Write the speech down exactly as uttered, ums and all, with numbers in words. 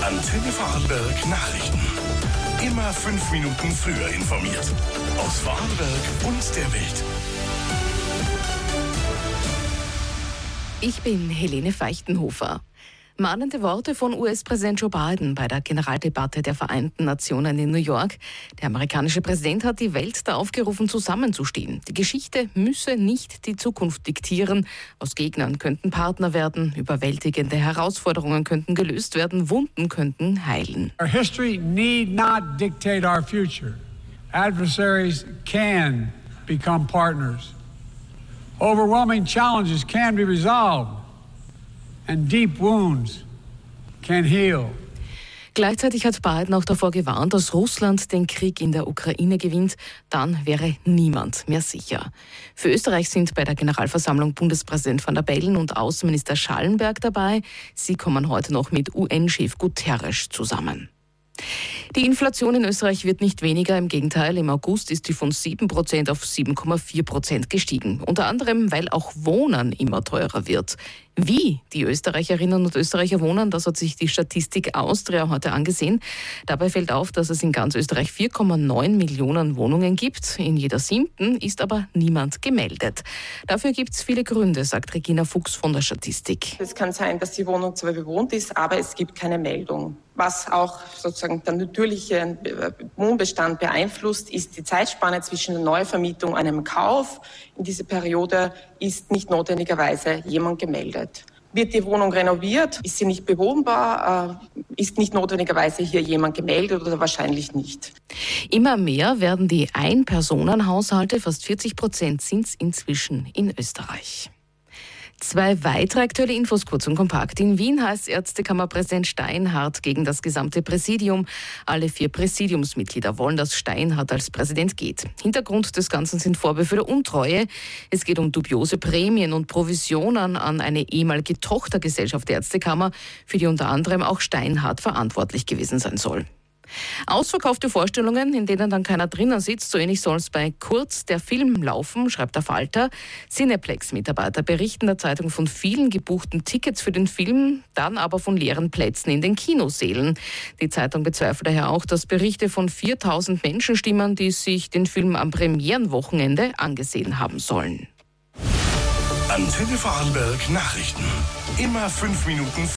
Antenne Vorarlberg Nachrichten. Immer fünf Minuten früher informiert. Aus Vorarlberg und der Welt. Ich bin Helene Feichtenhofer. Mahnende Worte von U S-Präsident Joe Biden bei der Generaldebatte der Vereinten Nationen in New York. Der amerikanische Präsident hat die Welt da aufgerufen, zusammenzustehen. Die Geschichte müsse nicht die Zukunft diktieren. Aus Gegnern könnten Partner werden, überwältigende Herausforderungen könnten gelöst werden, Wunden könnten heilen. Our history need not dictate our future. Adversaries can become partners. Overwhelming challenges can be resolved. And deep wounds can heal. Gleichzeitig hat Biden auch davor gewarnt, dass Russland den Krieg in der Ukraine gewinnt. Dann wäre niemand mehr sicher. Für Österreich sind bei der Generalversammlung Bundespräsident Van der Bellen und Außenminister Schallenberg dabei. Sie kommen heute noch mit U N-Chef Guterres zusammen. Die Inflation in Österreich wird nicht weniger, im Gegenteil, im August ist sie von sieben Prozent auf sieben Komma vier Prozent gestiegen. Unter anderem, weil auch Wohnen immer teurer wird. Wie die Österreicherinnen und Österreicher wohnen, das hat sich die Statistik Austria heute angesehen. Dabei fällt auf, dass es in ganz Österreich vier Komma neun Millionen Wohnungen gibt. In jeder siebten ist aber niemand gemeldet. Dafür gibt es viele Gründe, sagt Regina Fuchs von der Statistik. Es kann sein, dass die Wohnung zwar bewohnt ist, aber es gibt keine Meldung. Was auch sozusagen der natürliche Wohnbestand beeinflusst, ist die Zeitspanne zwischen der Neuvermietung und einem Kauf. In dieser Periode ist nicht notwendigerweise jemand gemeldet. Wird die Wohnung renoviert, ist sie nicht bewohnbar, ist nicht notwendigerweise hier jemand gemeldet oder wahrscheinlich nicht. Immer mehr werden die Ein-Personen-Haushalte, fast vierzig Prozent sind es inzwischen in Österreich. Zwei weitere aktuelle Infos kurz und kompakt. In Wien heißt Ärztekammerpräsident Steinhardt gegen das gesamte Präsidium. Alle vier Präsidiumsmitglieder wollen, dass Steinhardt als Präsident geht. Hintergrund des Ganzen sind Vorwürfe der Untreue. Es geht um dubiose Prämien und Provisionen an eine ehemalige Tochtergesellschaft der Ärztekammer, für die unter anderem auch Steinhardt verantwortlich gewesen sein soll. Ausverkaufte Vorstellungen, in denen dann keiner drinnen sitzt, so ähnlich soll es bei Kurz der Film laufen, schreibt der Falter. Cineplex-Mitarbeiter berichten der Zeitung von vielen gebuchten Tickets für den Film, dann aber von leeren Plätzen in den Kinosälen. Die Zeitung bezweifelt daher auch, dass Berichte von viertausend Menschen stimmen, die sich den Film am Premierenwochenende angesehen haben sollen. Antenne Vorarlberg Nachrichten. Immer fünf Minuten